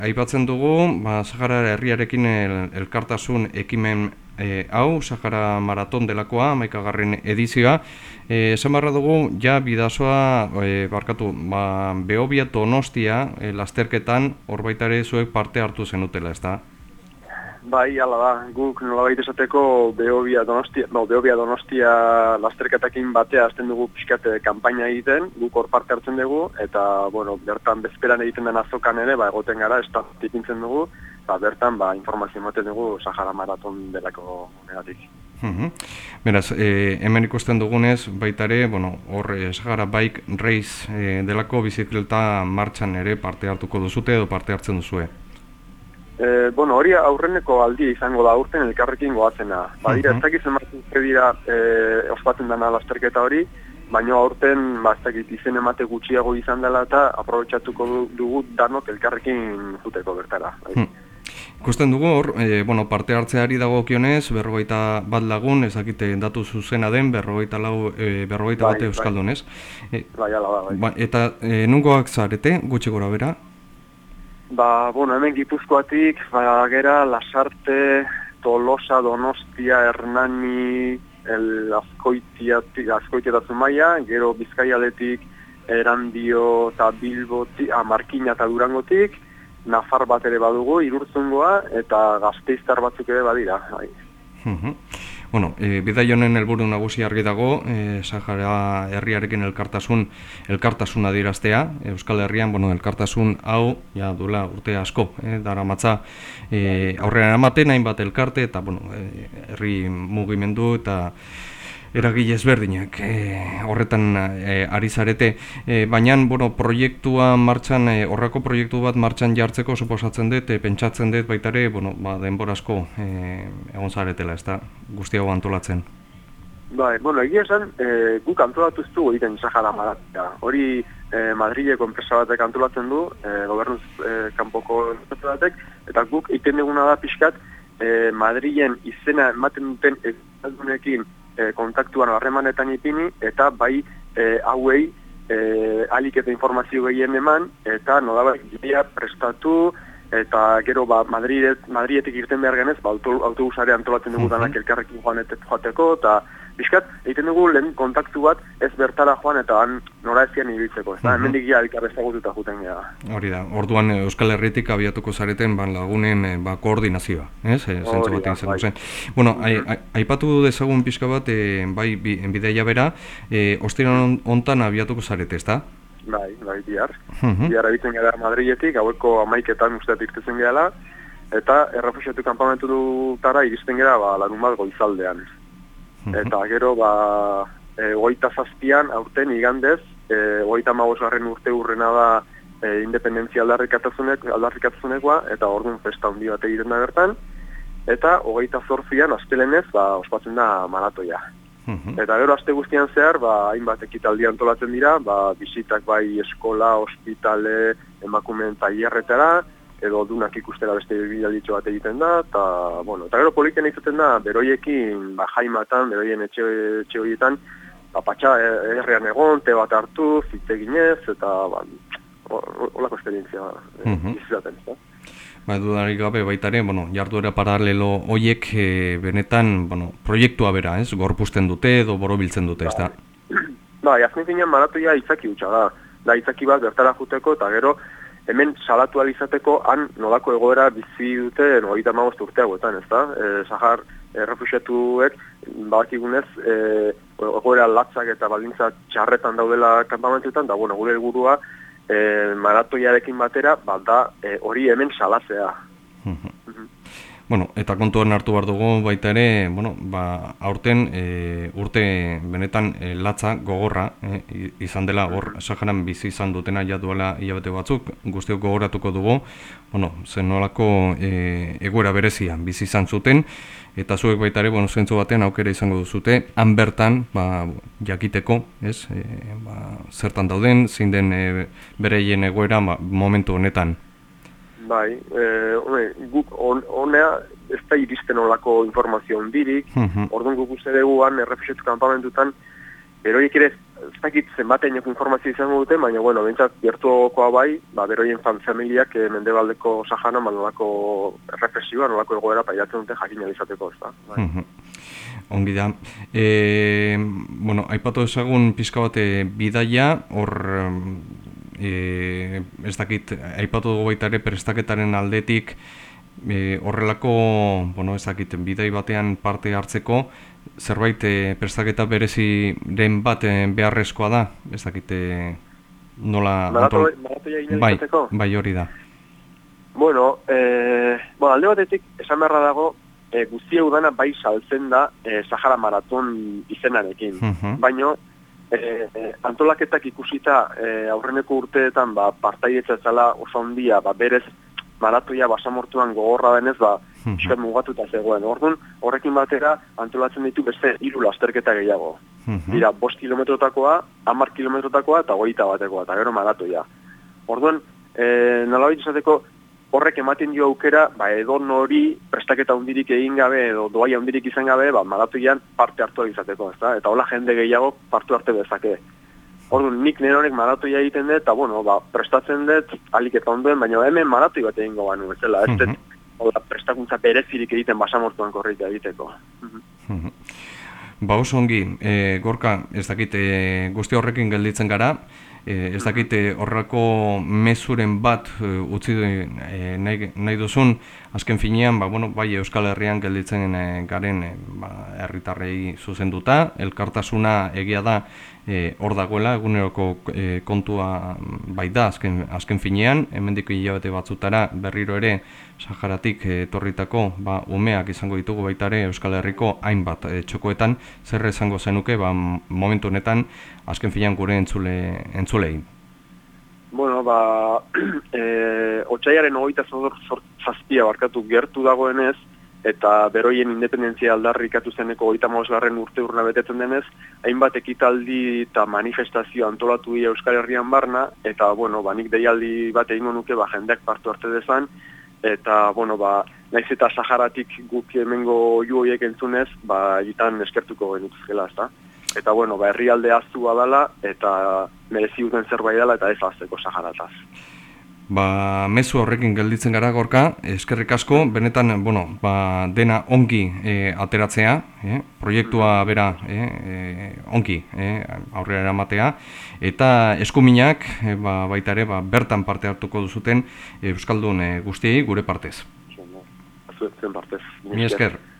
aipatzen dugu, Sahara herriarekin elkartasun ekimen hau, Sahara Maraton delakoa, 11. edizioa. Esan barra dugu, ja bidazoa, Behobia Donostia lasterketan, horbaitare zuek parte hartu zenutela, ez da? Bai, hala da, guk nolabait esateko Behobia Donostia lasterketakin batea azten dugu pixkat kanpaina egiten, guk hor parte hartzen dugu, eta, bertan bezperan egiten den azokan ere, egoten gara, estat ipintzen dugu, bertan, informazio ematen dugu Sahara Maraton delako negatik. Beraz, hemen ikusten dugunez, baita ere, hor Sahara Bike Race delako bizikleta martxan ere parte hartuko duzute edo parte hartzen duzue? Hori aurreneko aldia izango da, urten elkarrekin goatzena. Badira, ez dakit zenbatzen dira ospatzen dena lasterketa hori, baina aurten, ez dakit izen emate gutxiago izan dela eta aprobetxatuko dugu danok elkarrekin zuteko bertara. Ikusten dugu hor, parte hartzeari dagokionez, 41 lagun, ez dakite datu zuzena den, 41 euskaldun, ez? Bai, ala da. Eta nungoak zarete, gutxi gora bera? Hemen Gipuzkoatik, gera, Lasarte, Tolosa, Donostia, Hernani, Azkoitia eta Zumaia, gero Bizkaialetik, Erandio eta Bilbotik, Markina eta Durangotik, Nafar bat ere badugu, Irurtzungoa, eta Gasteiztar batzuk ere badira. Bidai honen helburu nagusi argi dago, Sahara herriarekin elkartasuna adieraztea, Euskal Herrian, elkartasun hau, duela urte asko, daramatza aurrera ematen, hainbat elkarte, eta, herri mugimendu eta eragile ezberdinak horretan ari zarete. Baina, proiektua martxan, horrako proiektu bat martxan jartzeko suposatzen dut, pentsatzen dut baitare, denbora asko egon zaretela, ez da, guzti hau antolatzen. Egia esan, guk antolatu ez dugu egiten Sahara Maratoia. Hori Madrileko enpresa batek antolatzen du, gobernuz kanpoko enpresa batek, eta guk egiten duguna da pixkat, Madrilen izena ematen duten euskaldunekin kontaktuan harremanetan ipini, eta bai hauei alik eta informazio gehien eman, eta nolabait gidea prestatu, eta gero Madriletik irten behar genez, autobusare antolatzen dugu danak elkarrekin joateko, eta bizkat, egiten dugu lehen kontaktu bat ez bertara joan eta han nora ezian ibiltzeko, ez da, hemendik ja elkar ezagututa juten gara. Hori da, orduan Euskal Herritik abiatuko zareten lagunen koordinazioa, ez? Zentzu batean zen duzen. Aipatu dezagun pixka bat, bai, bideia bera, ostiran hontan abiatuko zarete, ez da? Bai, bihar. Bihar abitzen gara Madriletik, haueko 11etan usteat irtetzen gehala, eta errefuxiatu kanpamentu dutara iristen gara larun bat goizaldean. Eta gero, 27an, aurten igandez, 35. urte urrena da independentzia aldarrikatzunekoa, eta orduan festa handi bat egiten da bertan, eta 28an, astelenez, ospatzen da maratoia. Eta gero, aste guztian zehar, hainbat ekitaldi antolatzen dira, bisitak bai eskola, ospitale, emakumeen tailerretara, edo dunak ikustera beste bidalitxo bat egiten da, eta gero politen izaten da, beroiekin, jaimatan, beroien etxe horietan, patxa errean egon, te bat hartu, zitzeginez, eta holako esperientzia izaten, ez da. Dudarik gabe baitare, jarduera paralelo hoiek benetan, proiektua bera, ez? Gorpusten dute edo borobiltzen dute, ez da? Azken finean maratoia itzaki hutsa da. Da itzaki bat bertara juteko, eta gero, hemen salatu alizateko han nolako egoera bizi dute 35 urte hauetan, ez da? Sahar errefuxiatuek, badakigunez, egoera latzak eta baldintza txarretan daudela kanpamentuetan, da gure helburua maratoiarekin batera, hori hemen salazea. Eta kontuan hartu behar dugu baita ere, aurten urte benetan latza, gogorra, izan dela, hor Saharan bizi izan dutena ja duela hilabete batzuk, guztiok gogoratuko dugu, zen nolako egoera berezia bizi izan zuten, eta zuek baita ere, zentzu batean aukera izango duzute, han bertan, jakiteko, zertan dauden, zein den bereien egoera momentu honetan. Bai, guk honea ez da iristen olako informazio ondirik, orduan guk uste duguan errefuxiatu kanpamentutan, beroiek ere ez dakit zenbatein informazio izango dute, baina, bueno, bentsat gertuagokoa bai, beroien familiak Mendebaldeko Saharan, nolako represioa, nolako egoera pailatzen dute jakin izateko, ez da. Bai. Ongi da. Bueno, aipatu ezagun pizka bat bidaia, hor, ez dakit, aipatu dugu baita ere prestaketaren aldetik, horrelako, bueno, ez dakit, bidai batean parte hartzeko, zerbait prestaketa bereziren bat beharrezkoa da, ez dakit, nola... Maratoia izateko? Bai, hori da. Bueno, alde batetik, esan beharra dago, guzti udana bai saltzen da Sahara Maraton izenarekin. Baina, antolaketak ikusita aurreneko urteetan partaidetza zela oso handia, berez maratoia basamortuan gogorra denez, pixkat mugatuta zegoen. Orduan, horrekin batera antolatzen ditu beste 3 lasterketa gehiago. Dira, 5 kilometrotakoa, 10 kilometrotakoa eta 21 batekoa, eta gero maratoia. Orduan, nolabait izateko, horrek ematen dio aukera, edon hori prestaketa hundirik egin gabe edo doaia hundirik izan gabe, maratoian parte hartu izateko, ezta? Eta hola jende gehiago parte hartu dezake. Orduan, nik nire honek maratoia egiten dut, eta prestatzen dut alik eta ondoen, baina hemen maratoi bat egingo banu, ezela, ez dut prestakuntza berezirik egiten basamortuan korrika egiteko. Oso ongi, Gorka, ez dakit, guzti horrekin gelditzen gara, ez dakit horrako mezuren bat utzi nahi duzun, azken finean, bai Euskal Herrian gelditzen garen herritarrei zuzenduta, elkartasuna egia da hor dagoela, eguneroko kontua bai da azken finean, hemendik hilabete batzutara berriro ere Saharatik etorritako umeak izango ditugu baita ere Euskal Herriko hainbat txokoetan, zer esango zenuke momentu honetan azken finean gure entzulei? Bueno, otsaiaren 27 barkatu gertu dagoenez, eta beroien independentzia aldarrikatu zeneko 35. urte betetzen denez, hainbat ekitaldi eta manifestazio antolatu dira Euskal Herrian barna, eta, nik deialdi bat egingo nuke, jendeak partu arte dezan, eta, naiz eta Saharatik guk hemengo horiek entzunez, egitan eskertuko genituzkela, ezta? Eta, herrialde aztua dela, eta merezi duten zerbait dela, eta ez azteko Saharataz. Mezu horrekin gelditzen gara, Gorka, eskerrik asko, benetan, dena ongi ateratzea, proiektua bera ongi aurrera eramatea, eta eskuminak baita ere bertan parte hartuko duzuten Euskaldun guztiei gure partez. Zuetzen partez. Mi esker.